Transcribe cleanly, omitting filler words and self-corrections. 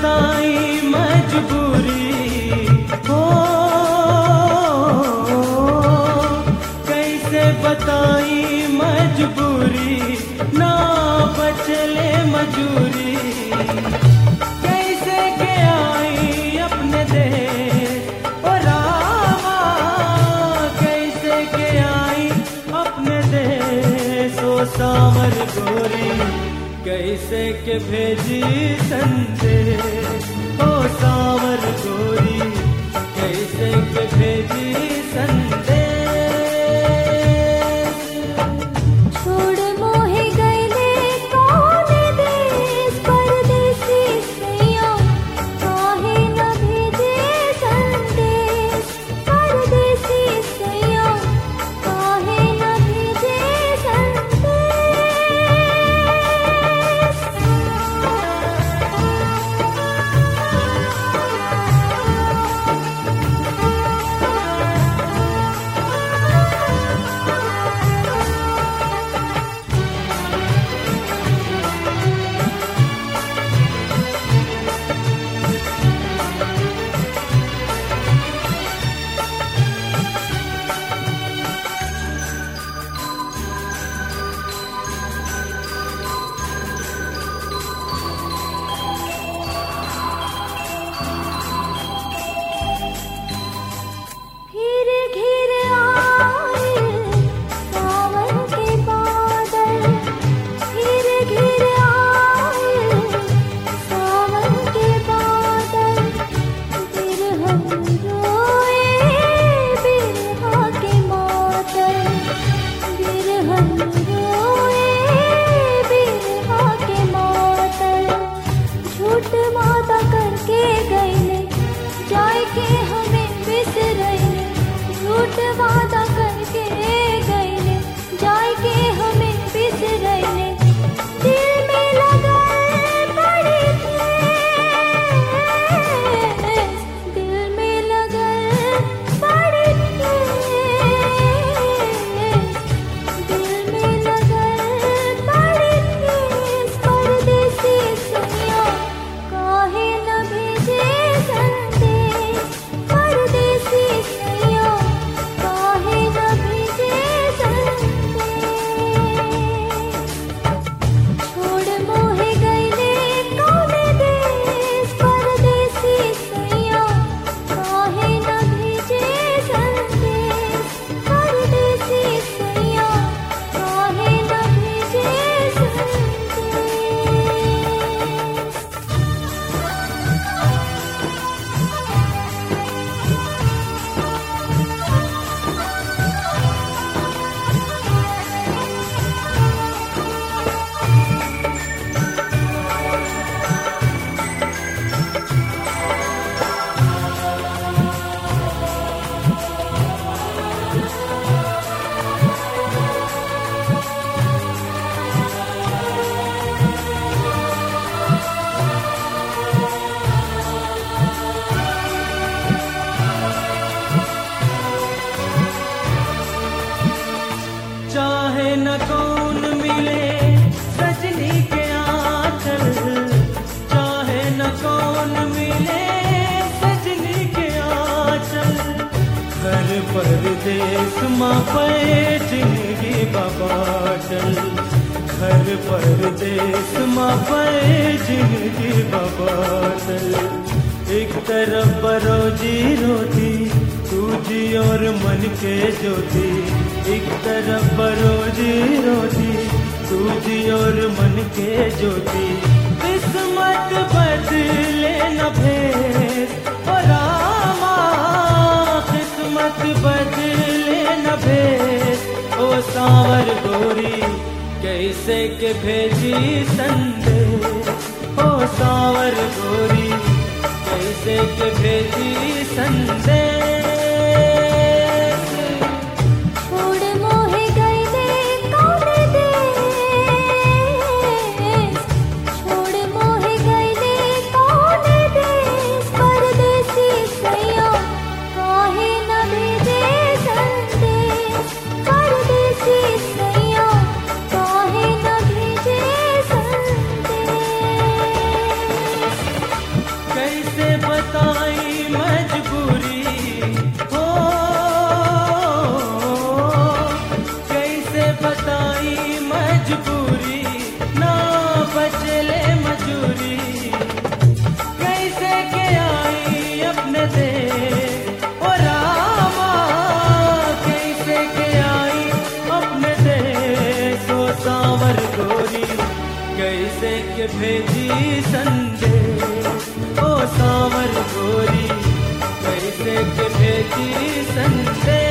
बताई मजबूरी हो, कैसे बताई मजबूरी, ना बचले मजूरी, कैसे के आई अपने देश ओ रामा, कैसे के आई अपने देश ओ सांवर गोरी, कैसे के भेजी संदेश ओ सांवर गोरी, कैसे के भेजी संदेश। छोड़ मोहे गईले कौन देश, परदेसी सैया काहे न भेजे संदेश, परदेसी सैया काहे न भेजे वादा करके गईले, जाय के हमें बिसरैले, दिल में लगा बड़ी ठेस, दिल में लगा बड़ी ठेस, दिल में लगा बड़ी ठेस, परदेसी सैया काहे न भेजे संदेश, परदेसी सैया काहे न भेजे संदेश। छोड़ मोहे गईले कौन देश, परदेसी सैया काहे न भेजे संदेश, परदेसी सैया काहे न भेजे संदेश। चाहे न कौन मिले सजनी के आंचल, चाहे न कौन मिले सजनी के आंचल, घर परदेस माँ पे जिंदगी बाबाटल, घर परदेस माँ पे जिंदगी बाबाटल। एक तरफ बरोजी रोटी तुझी और मन के ज्योति, एक तरफ बरोजी रोटी तुझी और मन के ज्योति, किस्मत बदले न भेस ओ रामा, किस्मत बदले न भेस ओ सांवर गोरी, कैसे के भेजी संदेश ओ सांवर गोरी, कैसे के भेजी संदेश। छोड़ मोहे गईले कौन देश, छोड़ मोहे गईले कौन देश, परदेसी सैया काहे न भेजे संदेश, परदेसी सैया काहे न भेजे संदेश। बताई मजबूरी, ना बचले मजूरी, कैसे के आई अपने देश ओ रामा, कैसे के आई अपने देश ओ सांवर गोरी, कैसे के भेजी संदेश ओ सांवर गोरी, कैसे के भेजी संदेश।